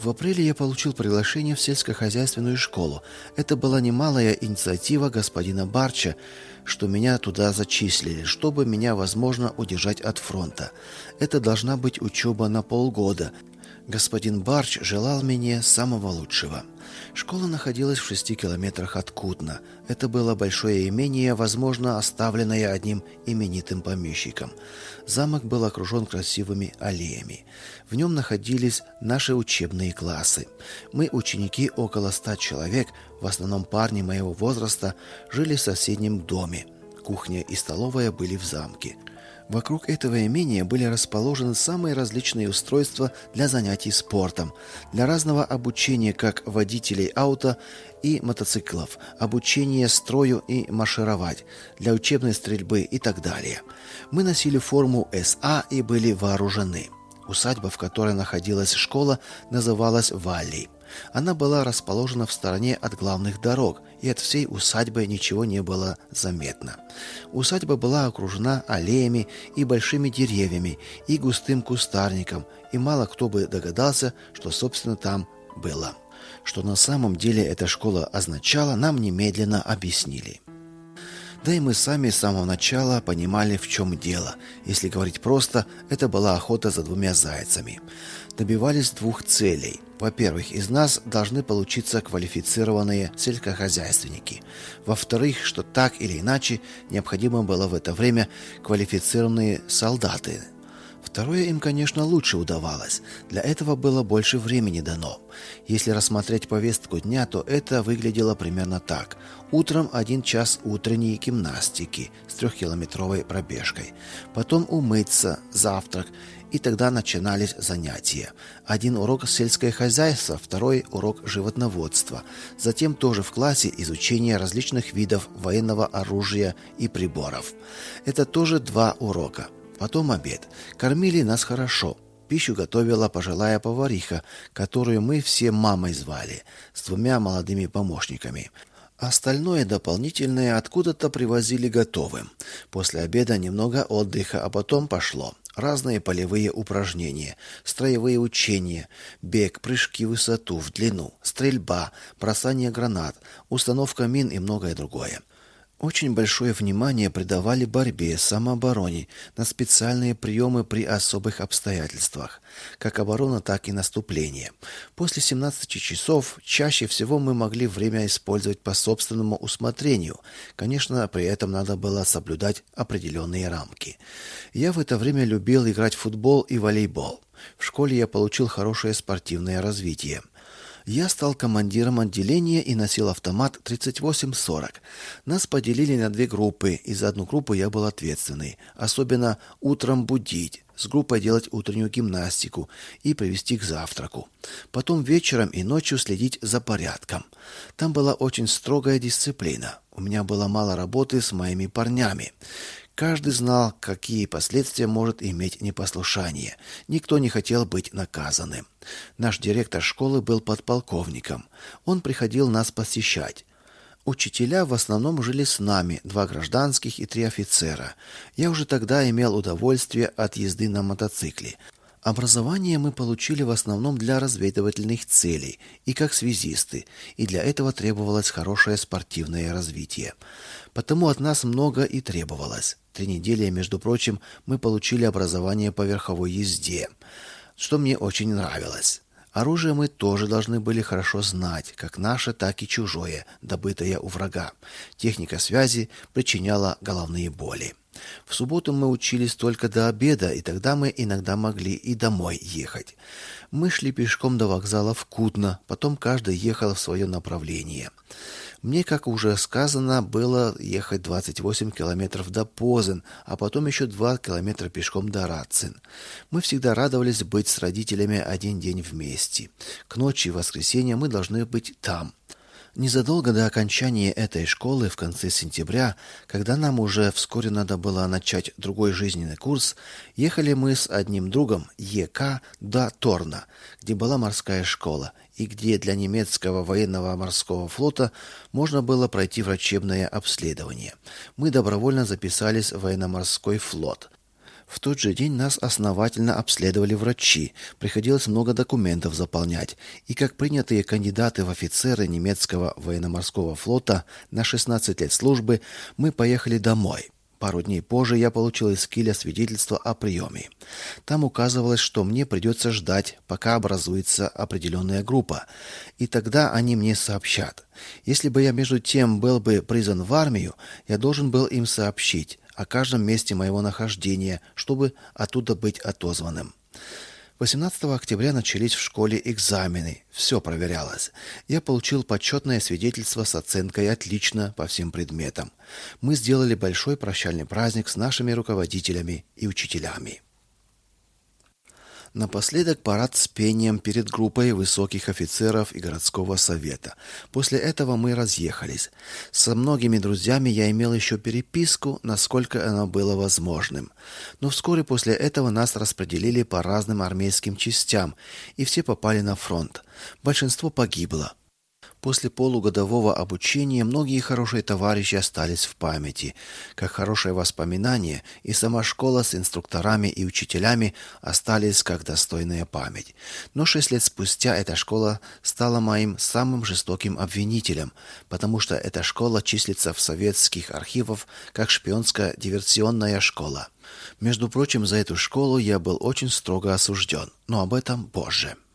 В апреле я получил приглашение в сельскохозяйственную школу. Это была немалая инициатива господина Барча, что меня туда зачислили, чтобы меня, возможно, удержать от фронта. Это должна быть учеба на полгода. Господин Барч желал мне самого лучшего. Школа находилась в 6 километрах от Кутна. Это было большое имение, возможно, оставленное одним именитым помещиком. Замок был окружен красивыми аллеями. В нем находились наши учебные классы. Мы, ученики, около 100 человек, в основном парни моего возраста, жили в соседнем доме. Кухня и столовая были в замке. Вокруг этого имения были расположены самые различные устройства для занятий спортом, для разного обучения как водителей ауто и мотоциклов, обучения строю и маршировать, для учебной стрельбы и так далее. Мы носили форму СА и были вооружены. Усадьба, в которой находилась школа, называлась Валлей. Она была расположена в стороне от главных дорог, и от всей усадьбы ничего не было заметно. Усадьба была окружена аллеями и большими деревьями, и густым кустарником, и мало кто бы догадался, что, собственно, там было. Что на самом деле эта школа означала, нам немедленно объяснили. Да и мы сами с самого начала понимали, в чем дело. Если говорить просто, это была охота за 2 зайцами. Добивались 2 целей. Во-первых, из нас должны получиться квалифицированные сельскохозяйственники. Во-вторых, что так или иначе необходимо было в это время квалифицированные солдаты. Второе им, конечно, лучше удавалось. Для этого было больше времени дано. Если рассмотреть повестку дня, то это выглядело примерно так. Утром 1 час утренней гимнастики с 3-километровой пробежкой. Потом умыться, завтрак, и тогда начинались занятия. 1 урок сельское хозяйство, 2 урок животноводства. Затем тоже в классе изучение различных видов военного оружия и приборов. Это тоже 2 урока. Потом обед. Кормили нас хорошо. Пищу готовила пожилая повариха, которую мы все мамой звали, с 2 молодыми помощниками. Остальное дополнительное откуда-то привозили готовым. После обеда немного отдыха, а потом пошло. Разные полевые упражнения, строевые учения, бег, прыжки в высоту, в длину, стрельба, бросание гранат, установка мин и многое другое. Очень большое внимание придавали борьбе, самообороне, на специальные приемы при особых обстоятельствах, как оборона, так и наступление. После 17 часов чаще всего мы могли время использовать по собственному усмотрению. Конечно, при этом надо было соблюдать определенные рамки. Я в это время любил играть в футбол и волейбол. В школе я получил хорошее спортивное развитие. Я стал командиром отделения и носил автомат 38-40. Нас поделили на 2 группы, и за одну группу я был ответственный. Особенно утром будить, с группой делать утреннюю гимнастику и привести к завтраку. Потом вечером и ночью следить за порядком. Там была очень строгая дисциплина. У меня было мало работы с моими парнями. Каждый знал, какие последствия может иметь непослушание. Никто не хотел быть наказанным. Наш директор школы был подполковником. Он приходил нас посещать. Учителя в основном жили с нами, 2 гражданских и 3 офицера. Я уже тогда имел удовольствие от езды на мотоцикле. Образование мы получили в основном для разведывательных целей и как связисты, и для этого требовалось хорошее спортивное развитие. Потому от нас много и требовалось. 3 недели, между прочим, мы получили образование по верховой езде, что мне очень нравилось. Оружие мы тоже должны были хорошо знать, как наше, так и чужое, добытое у врага. Техника связи причиняла головные боли. В субботу мы учились только до обеда, и тогда мы иногда могли и домой ехать. Мы шли пешком до вокзала в Кутно, потом каждый ехал в свое направление. Мне, как уже сказано, было ехать 28 километров до Позен, а потом еще 2 километра пешком до Рацин. Мы всегда радовались быть с родителями 1 день вместе. К ночи воскресенья мы должны быть там. Незадолго до окончания этой школы, в конце сентября, когда нам уже вскоре надо было начать другой жизненный курс, ехали мы с одним другом, ЕК, до Торна, где была морская школа, и где для немецкого военного морского флота можно было пройти врачебное обследование. Мы добровольно записались в военно-морской флот. В тот же день нас основательно обследовали врачи, приходилось много документов заполнять, и как принятые кандидаты в офицеры немецкого военно-морского флота на 16 лет службы мы поехали домой. Пару дней позже я получил из Киля свидетельство о приеме. Там указывалось, что мне придется ждать, пока образуется определенная группа, и тогда они мне сообщат. Если бы я между тем был бы призван в армию, я должен был им сообщить о каждом месте моего нахождения, чтобы оттуда быть отозванным. 18 октября начались в школе экзамены. Все проверялось. Я получил почетное свидетельство с оценкой «отлично» по всем предметам. Мы сделали большой прощальный праздник с нашими руководителями и учителями. Напоследок парад с пением перед группой высоких офицеров и городского совета. После этого мы разъехались. Со многими друзьями я имел еще переписку, насколько оно было возможным. Но вскоре после этого нас распределили по разным армейским частям, и все попали на фронт. Большинство погибло. После полугодового обучения многие хорошие товарищи остались в памяти, как хорошее воспоминание, и сама школа с инструкторами и учителями остались как достойная память. Но 6 лет спустя эта школа стала моим самым жестоким обвинителем, потому что эта школа числится в советских архивах как шпионско-диверсионная школа. Между прочим, за эту школу я был очень строго осужден, но об этом позже.